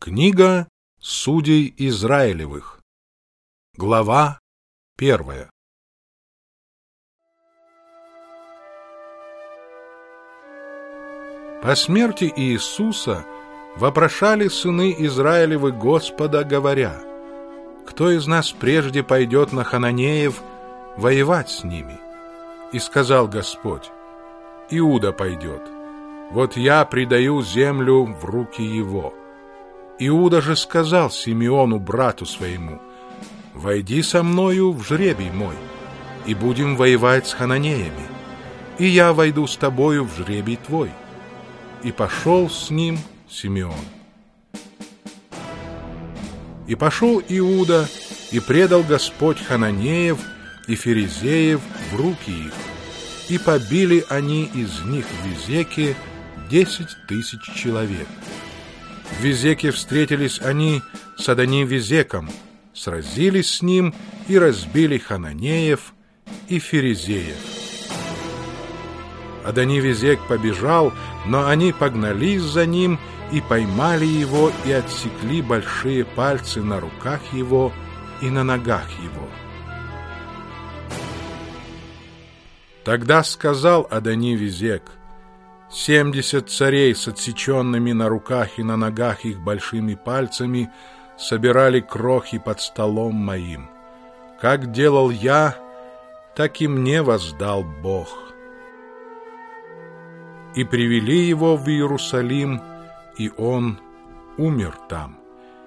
Книга Судей Израилевых. Глава 1. По смерти Иисуса вопрошали сыны Израилевы Господа, говоря: «Кто из нас прежде пойдет на хананеев воевать с ними?» И сказал Господь: «Иуда пойдет. Вот я предаю землю в руки его». Иуда же сказал Симеону, брату своему: «Войди со мною в жребий мой, и будем воевать с хананеями, и я войду с тобою в жребий твой». И пошел с ним Симеон. И пошел Иуда, и предал Господь хананеев и ферезеев в руки их, и побили они из них в Везеке 10 000 человек. В Везеке встретились они с Адони-Везеком, сразились с ним и разбили хананеев и ферезеев. Адони-Везек побежал, но они погнались за ним и поймали его и отсекли большие пальцы на руках его и на ногах его. Тогда сказал Адони-Везек: 70 царей с отсеченными на руках и на ногах их большими пальцами собирали крохи под столом моим. Как делал я, так и мне воздал Бог. И привели его в Иерусалим, и он умер там.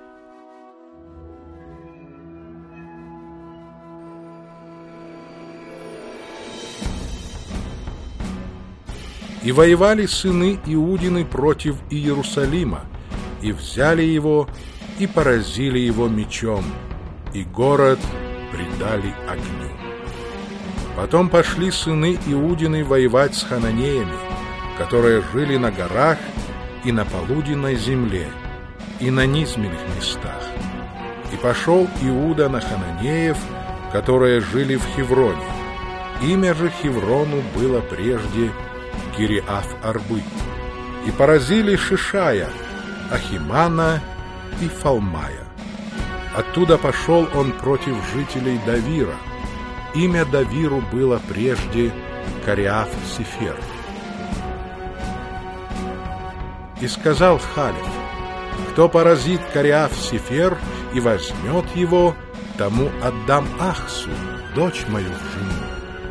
И воевали сыны Иудины против Иерусалима, и взяли его, и поразили его мечом, и город предали огню. Потом пошли сыны Иудины воевать с хананеями, которые жили на горах и на полуденной земле, и на низменных местах. И пошел Иуда на хананеев, которые жили в Хевроне. Имя же Хеврону было прежде Кириаф-Арбы. И поразили Шишая, Ахимана и Фалмая. Оттуда пошел он против жителей Давира. Имя Давиру было прежде Кариаф-Сефер. И сказал Халев: кто поразит Кариаф-Сефер и возьмет его, тому отдам Ахсу, дочь мою, в жену.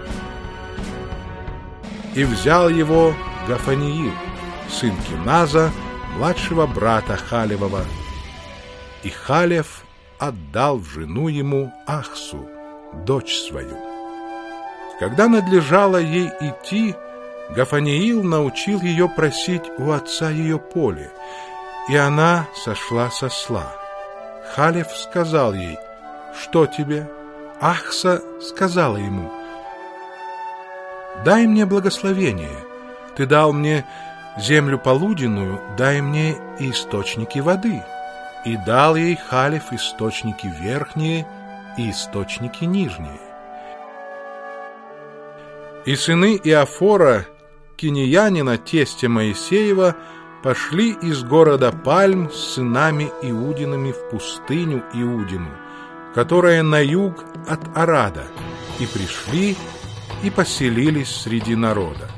И взял его Гафаниил, сын Киназа, младшего брата Халевова. И Халев отдал в жену ему Ахсу, дочь свою. Когда надлежало ей идти, Гафаниил научил ее просить у отца ее поле, и она сошла с осла. Халев сказал ей: «Что тебе?» Ахса сказала ему: «Дай мне благословение. Ты дал мне землю полуденную, дай мне и источники воды». И дал ей Халев источники верхние и источники нижние. И сыны Иофора, кинеянина, тестя Моисеева, пошли из города Пальм с сынами Иудиными в пустыню Иудину, которая на юг от Арада, и пришли и поселились среди народа.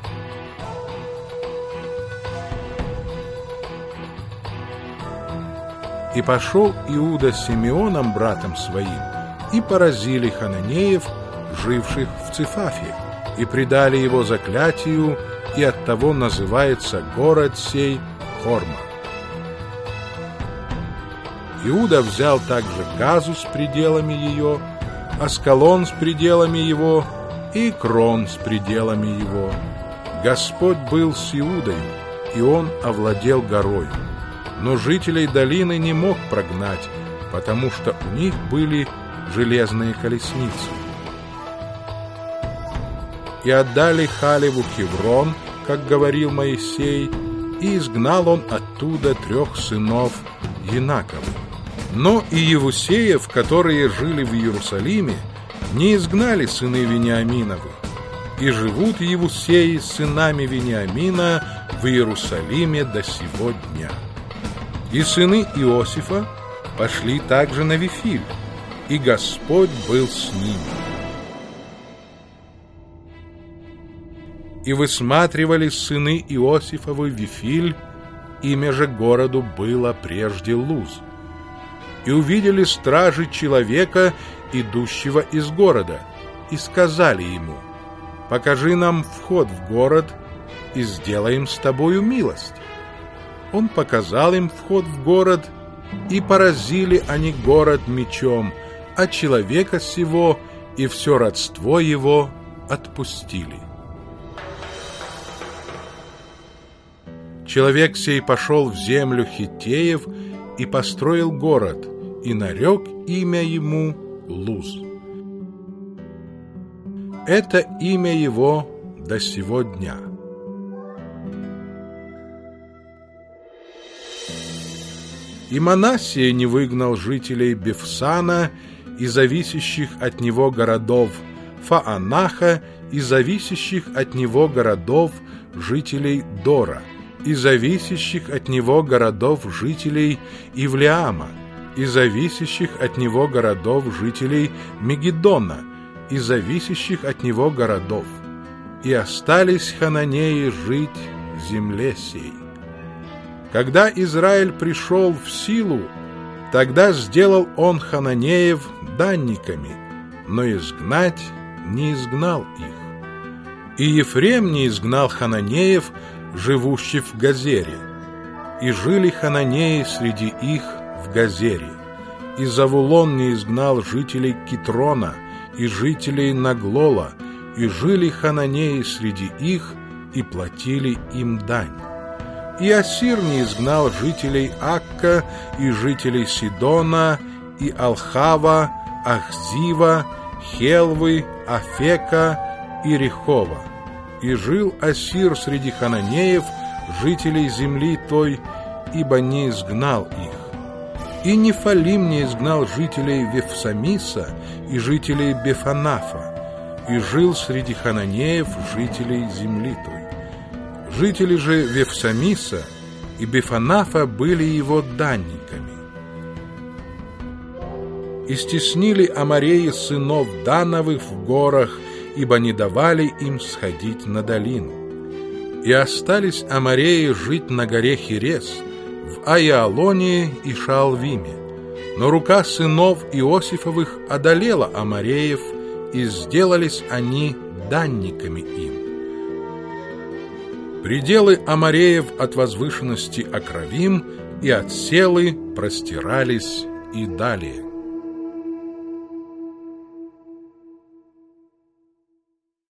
И пошел Иуда с Симеоном, братом своим, и поразили хананеев, живших в Цифафе, и предали его заклятию, и оттого называется город сей Хорма. Иуда взял также Газу с пределами ее, Аскалон с пределами его, и Крон с пределами его. Господь был с Иудою, и он овладел горою. Но жителей долины не мог прогнать, потому что у них были железные колесницы. И отдали Халеву Хеврон, как говорил Моисей, и изгнал он оттуда 3 сынов Янаковых. Но и Евусеев, которые жили в Иерусалиме, не изгнали сыны Вениаминовы, и живут Евусеи с сынами Вениамина в Иерусалиме до сего дня. И сыны Иосифа пошли также на Вифиль, и Господь был с ними. И высматривали сыны Иосифовы Вифиль, имя же городу было прежде Луз. И увидели стражи человека, идущего из города, и сказали ему: «Покажи нам вход в город, и сделаем с тобою милость». Он показал им вход в город, и поразили они город мечом, а человека сего и все родство его отпустили. Человек сей пошел в землю Хиттеев и построил город, и нарек имя ему Луз. Это имя его до сего дня. И Манассия не выгнал жителей Бефсана и зависящих от него городов, Фаанаха и зависящих от него городов жителей Дора, и зависящих от него городов жителей Ивлеама, и зависящих от него городов жителей Мегиддона, и зависящих от него городов. И остались хананеи жить в земле сей. Когда Израиль пришел в силу, тогда сделал он хананеев данниками, но изгнать не изгнал их. И Ефрем не изгнал хананеев, живущих в Газере, и жили хананеи среди их в Газере. И Завулон не изгнал жителей Китрона и жителей Наглола, и жили хананеи среди их, и платили им дань. И Ассир не изгнал жителей Акка и жителей Сидона, и Алхава, Ахзива, Хелвы, Афека и Рехова. И жил Ассир среди хананеев, жителей земли той, ибо не изгнал их. И Нефалим не изгнал жителей Вефсамиса и жителей Бефанафа, и жил среди хананеев, жителей земли той. Жители же Вефсамиса и Бефанафа были его данниками. И стеснили амореи сынов Дановых в горах, ибо не давали им сходить на долину. И остались амореи жить на горе Херес, в Аиалоне и Шаалвиме. Но рука сынов Иосифовых одолела амореев, и сделались они данниками им. Пределы амореев от возвышенности Акравим и от Селы простирались и далее.